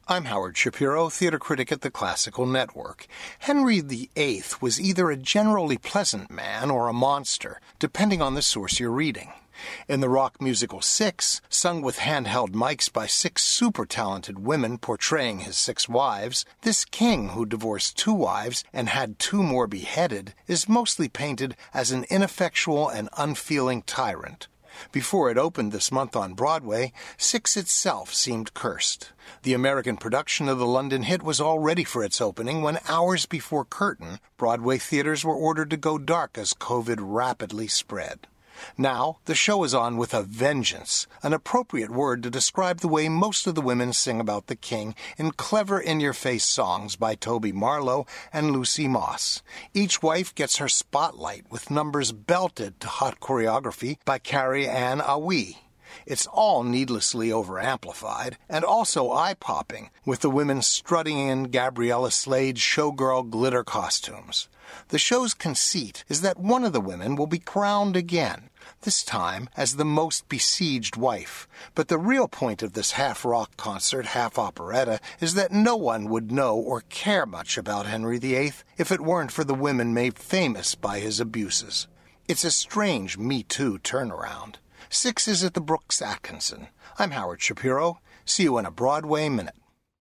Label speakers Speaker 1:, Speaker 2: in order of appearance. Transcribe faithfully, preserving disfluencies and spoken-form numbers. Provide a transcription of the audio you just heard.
Speaker 1: I'm Howard Shapiro, theater critic at the Classical Network. Henry the Eighth was either a generally pleasant man or a monster, depending on the source you're reading. In the rock musical Six, sung with handheld mics by six super-talented women portraying his six wives, this king who divorced two wives and had two more beheaded is mostly painted as an ineffectual and unfeeling tyrant. Before it opened this month on Broadway, Six itself seemed cursed. The American production of the London hit was all ready for its opening when, hours before curtain, Broadway theaters were ordered to go dark as COVID rapidly spread. Now, the show is on with a vengeance, an appropriate word to describe the way most of the women sing about the king in clever in-your-face songs by Toby Marlowe and Lucy Moss. Each wife gets her spotlight with numbers belted to hot choreography by Carrie Ann Awi. It's all needlessly over-amplified and also eye-popping, with the women strutting in Gabriella Slade's showgirl glitter costumes. The show's conceit is that one of the women will be crowned again, this time as the most besieged wife. But the real point of this half-rock concert, half-operetta, is that no one would know or care much about Henry the Eighth if it weren't for the women made famous by his abuses. It's a strange Me Too turnaround. Six is at the Brooks Atkinson. I'm Howard Shapiro. See you in a Broadway Minute.